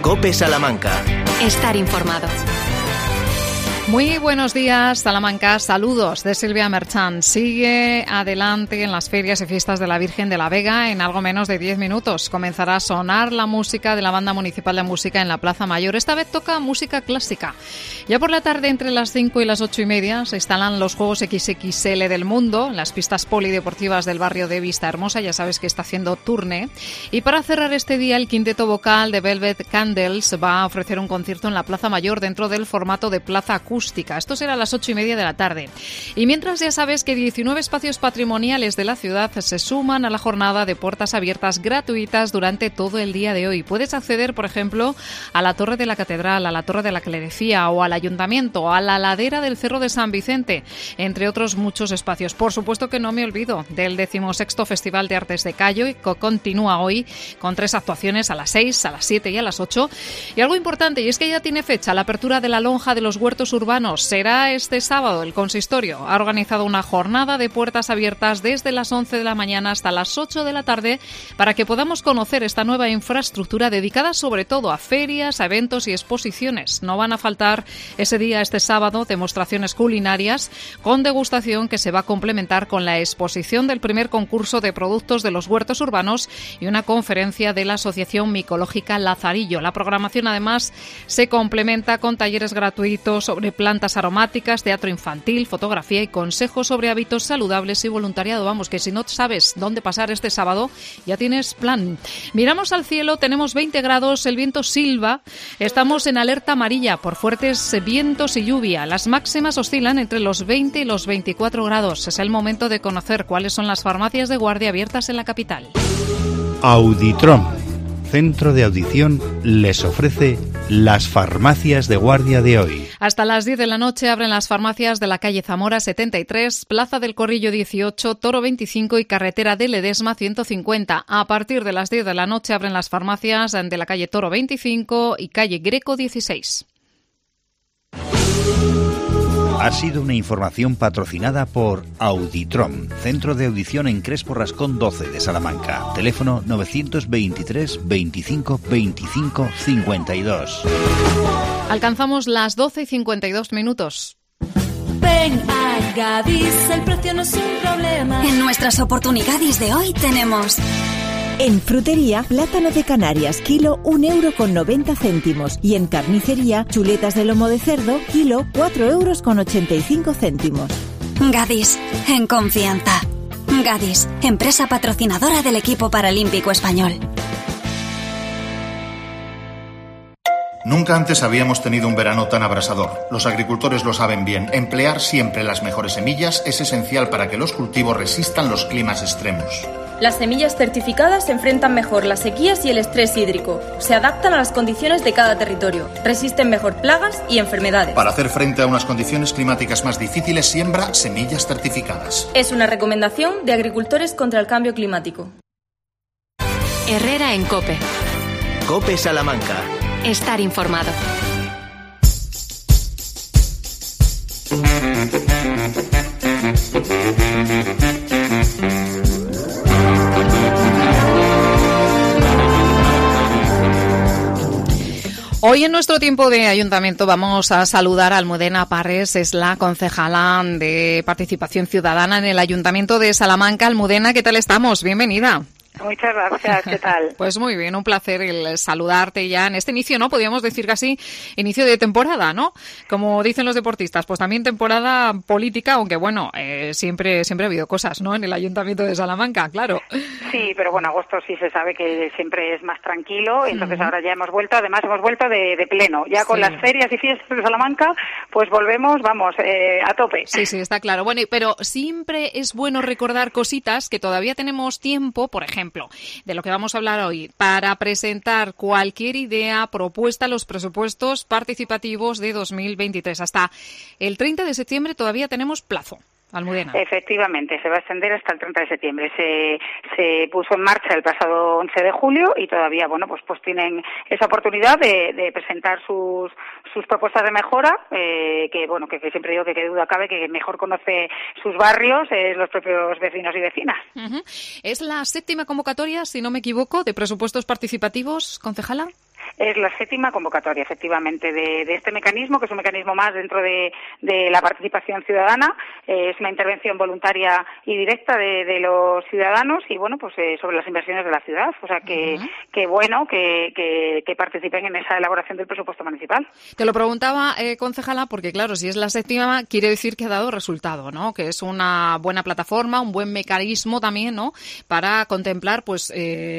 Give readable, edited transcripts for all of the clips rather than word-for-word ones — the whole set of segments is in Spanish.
COPE Salamanca. Estar informado. Muy buenos días, Salamanca. Saludos de Silvia Merchán. Sigue adelante en las ferias y fiestas de la Virgen de la Vega. En algo menos de 10 minutos comenzará a sonar la música de la Banda Municipal de Música en la Plaza Mayor. Esta vez toca música clásica. Ya por la tarde, entre las 5 y las 8:30, se instalan los Juegos XXL del Mundo en las pistas polideportivas del barrio de Vista Hermosa. Ya sabes que está haciendo turné. Y para cerrar este día, el quinteto vocal de Velvet Candles va a ofrecer un concierto en la Plaza Mayor dentro del formato de plaza acústica. Esto será a las 8:30 de la tarde. Y mientras, ya sabes que 19 espacios patrimoniales de la ciudad se suman a la jornada de puertas abiertas gratuitas durante todo el día de hoy. Puedes acceder, por ejemplo, a la Torre de la Catedral, a la Torre de la Clerecía o al Ayuntamiento, a la ladera del Cerro de San Vicente, entre otros muchos espacios. Por supuesto que no me olvido del 16º Festival de Artes de Cayo, que continúa hoy con 3 actuaciones a las 6, a las 7 y a las 8. Y algo importante, y es que ya tiene fecha la apertura de la lonja de los huertos urbanos. Será este sábado. El consistorio ha organizado una jornada de puertas abiertas desde las 11 de la mañana hasta las 8 de la tarde para que podamos conocer esta nueva infraestructura dedicada sobre todo a ferias, a eventos y exposiciones. No van a faltar ese día, este sábado, demostraciones culinarias con degustación que se va a complementar con la exposición del primer concurso de productos de los huertos urbanos y una conferencia de la Asociación Micológica Lazarillo. La programación, además, se complementa con talleres gratuitos sobre plantas aromáticas, teatro infantil, fotografía y consejos sobre hábitos saludables y voluntariado. Vamos, que si no sabes dónde pasar este sábado, ya tienes plan. Miramos al cielo, tenemos 20 grados, el viento silba, estamos en alerta amarilla por fuertes vientos y lluvia. Las máximas oscilan entre los 20 y los 24 grados. Es el momento de conocer cuáles son las farmacias de guardia abiertas en la capital. Auditrom, centro de audición, les ofrece las farmacias de guardia de hoy. Hasta las 10 de la noche abren las farmacias de la calle Zamora 73, Plaza del Corrillo 18, Toro 25 y Carretera de Ledesma 150. A partir de las 10 de la noche abren las farmacias de la calle Toro 25 y calle Greco 16. Ha sido una información patrocinada por Auditrom, centro de audición en Crespo Rascón 12 de Salamanca. Teléfono 923 25 25 52. Alcanzamos las 12:52. Ven a Gadis, el precio no es un problema. En nuestras oportunidades de hoy tenemos... En frutería, plátano de Canarias, kilo 1,90 €. Y en carnicería, chuletas de lomo de cerdo, kilo 4,85 €. Gadis, en confianza. Gadis, empresa patrocinadora del equipo paralímpico español. Nunca antes habíamos tenido un verano tan abrasador. Los agricultores lo saben bien. Emplear siempre las mejores semillas es esencial para que los cultivos resistan los climas extremos. Las semillas certificadas enfrentan mejor las sequías y el estrés hídrico. Se adaptan a las condiciones de cada territorio. Resisten mejor plagas y enfermedades. Para hacer frente a unas condiciones climáticas más difíciles, siembra semillas certificadas. Es una recomendación de Agricultores contra el Cambio Climático. Herrera en COPE. COPE Salamanca. Estar informado. Hoy en nuestro tiempo de ayuntamiento vamos a saludar a Almudena Parres, es la concejala de Participación Ciudadana en el Ayuntamiento de Salamanca. Almudena, ¿qué tal estamos? Bienvenida. Muchas gracias, ¿qué tal? Pues muy bien, un placer el saludarte ya en este inicio, ¿no? Podríamos decir casi inicio de temporada, ¿no? Como dicen los deportistas, pues también temporada política, aunque bueno, siempre ha habido cosas, ¿no? En el Ayuntamiento de Salamanca, claro. Sí, pero bueno, agosto sí se sabe que siempre es más tranquilo, y entonces ahora ya hemos vuelto de pleno, ya con las ferias y fiestas de Salamanca, pues volvemos, vamos, a tope. Sí, está claro. Bueno, pero siempre es bueno recordar cositas que todavía tenemos tiempo, por ejemplo, de lo que vamos a hablar hoy, para presentar cualquier idea, propuesta a los presupuestos participativos de 2023. Hasta el 30 de septiembre todavía tenemos plazo. Almudena. Efectivamente, se va a extender hasta el 30 de septiembre. Se puso en marcha el pasado 11 de julio y todavía, bueno, pues tienen esa oportunidad de presentar sus propuestas de mejora, que siempre digo que qué duda cabe que mejor conoce sus barrios los propios vecinos y vecinas. ¿Es la 7ª convocatoria, si no me equivoco, de presupuestos participativos, concejala? Es la 7ª convocatoria, efectivamente, de este mecanismo, que es un mecanismo más dentro de la participación ciudadana. Es una intervención voluntaria y directa de los ciudadanos y, bueno, pues sobre las inversiones de la ciudad. O sea, que bueno que participen en esa elaboración del presupuesto municipal. Te lo preguntaba, concejala, porque, claro, si es la 7ª, quiere decir que ha dado resultado, ¿no? Que es una buena plataforma, un buen mecanismo también, ¿no? Para contemplar, pues,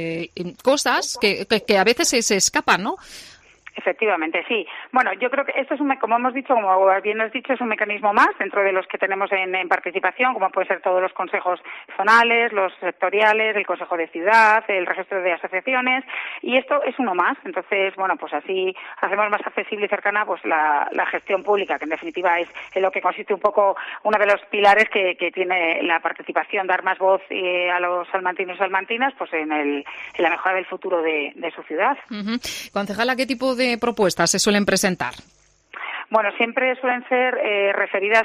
cosas que a veces se escapan, ¿no? Efectivamente, sí. Bueno, yo creo que esto es como hemos dicho, como bien has dicho, es un mecanismo más dentro de los que tenemos en participación, como pueden ser todos los consejos zonales, los sectoriales, el consejo de ciudad, el registro de asociaciones, y esto es uno más. Entonces, bueno, pues así hacemos más accesible y cercana pues la gestión pública, que en definitiva es en lo que consiste un poco uno de los pilares que tiene la participación, dar más voz a los salmantinos y salmantinas, pues en la mejora del futuro de su ciudad. Concejala, ¿qué tipo de propuestas se suelen presentar? Bueno, siempre suelen ser referidas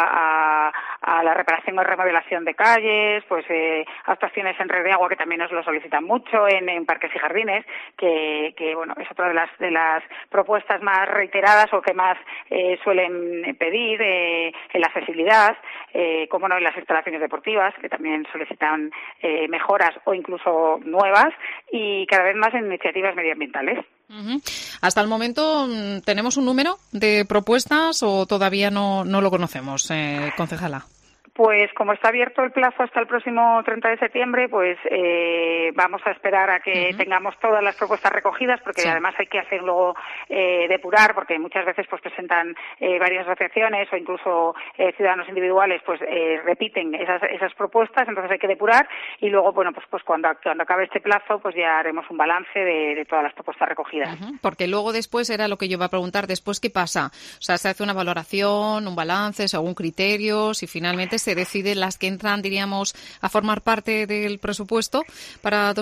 a la reparación o remodelación de calles, pues actuaciones en red de agua, que también nos lo solicitan mucho, en parques y jardines, que bueno, es otra de las propuestas más reiteradas o que más suelen pedir, en la accesibilidad, como no, en las instalaciones deportivas, que también solicitan mejoras o incluso nuevas, y cada vez más en iniciativas medioambientales. Hasta el momento, ¿tenemos un número de propuestas o todavía no lo conocemos, concejala? Pues como está abierto el plazo hasta el próximo 30 de septiembre, pues vamos a esperar a que tengamos todas las propuestas recogidas, porque además hay que hacer luego depurar, porque muchas veces pues presentan varias asociaciones o incluso ciudadanos individuales, pues repiten esas propuestas, entonces hay que depurar y luego, bueno, pues cuando acabe este plazo, pues ya haremos un balance de todas las propuestas recogidas. Porque luego después, era lo que yo iba a preguntar, después ¿qué pasa? O sea, se hace una valoración, un balance, según criterios, y finalmente se deciden las que entran, diríamos, a formar parte del presupuesto para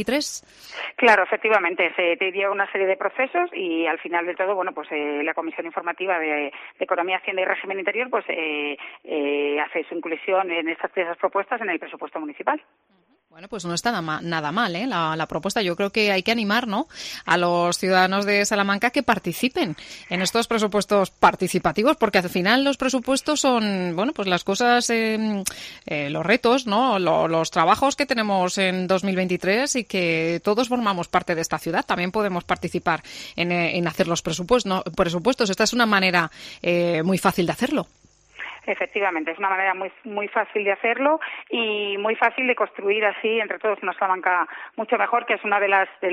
2023. Claro, efectivamente, se lleva una serie de procesos y al final de todo, bueno, pues la Comisión Informativa de Economía, Hacienda y Régimen Interior, pues hace su inclusión en esas propuestas en el presupuesto municipal. Bueno, pues no está nada mal, la propuesta. Yo creo que hay que animar, ¿no?, a los ciudadanos de Salamanca que participen en estos presupuestos participativos, porque al final los presupuestos son, bueno, pues las cosas, los retos, ¿no?, los trabajos que tenemos en 2023 y que todos formamos parte de esta ciudad. También podemos participar en hacer los presupuestos. Esta es una manera muy fácil de hacerlo. Efectivamente, es una manera muy fácil de hacerlo y muy fácil de construir así entre todos una Salamanca mucho mejor, que es una de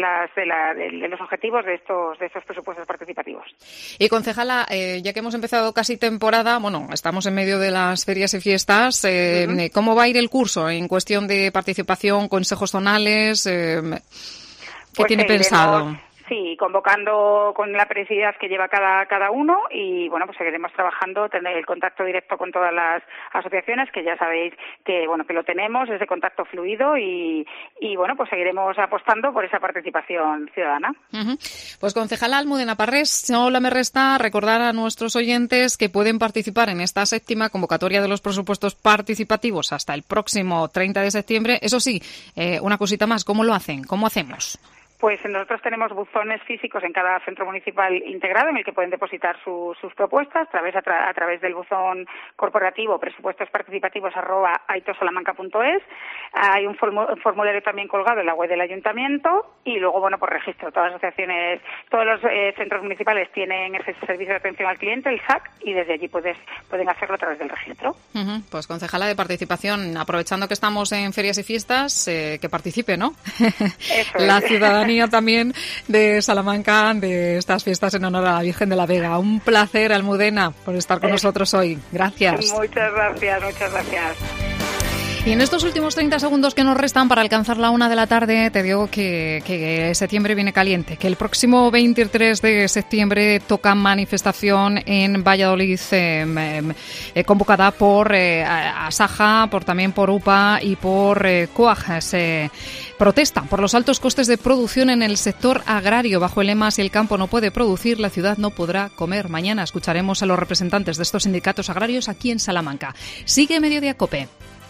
los objetivos de estos presupuestos participativos. Y concejala, ya que hemos empezado casi temporada, bueno, estamos en medio de las ferias y fiestas, ¿cómo va a ir el curso en cuestión de participación, consejos zonales? ¿Qué tiene pensado? Sí, convocando con la periodicidad que lleva cada uno y, bueno, pues seguiremos trabajando, tener el contacto directo con todas las asociaciones, que ya sabéis que, bueno, que lo tenemos, ese contacto fluido y bueno, pues seguiremos apostando por esa participación ciudadana. Pues concejala Almudena Parrés, solo me resta recordar a nuestros oyentes que pueden participar en esta 7ª convocatoria de los presupuestos participativos hasta el próximo 30 de septiembre. Eso sí, una cosita más, ¿cómo lo hacen? ¿Cómo hacemos? Pues nosotros tenemos buzones físicos en cada centro municipal integrado en el que pueden depositar sus propuestas a través del buzón corporativo presupuestosparticipativos@aitosalamanca.es. Hay un formulario también colgado en la web del ayuntamiento y luego, bueno, por registro. Todas las asociaciones, todos los centros municipales tienen ese servicio de atención al cliente, el SAC, y desde allí pueden hacerlo a través del registro. Pues concejala de participación, aprovechando que estamos en ferias y fiestas, que participe, ¿no? Eso la es. Ciudadanía también de Salamanca, de estas fiestas en honor a la Virgen de la Vega. Un placer, Almudena, por estar con nosotros hoy. Gracias. Muchas gracias. Y en estos últimos 30 segundos que nos restan para alcanzar la 1 de la tarde, te digo que septiembre viene caliente, que el próximo 23 de septiembre toca manifestación en Valladolid, convocada por Asaja, también por UPA y por COAG. Se protesta por los altos costes de producción en el sector agrario. Bajo el lema: si el campo no puede producir, la ciudad no podrá comer. Mañana escucharemos a los representantes de estos sindicatos agrarios aquí en Salamanca. Sigue Mediodía COPE.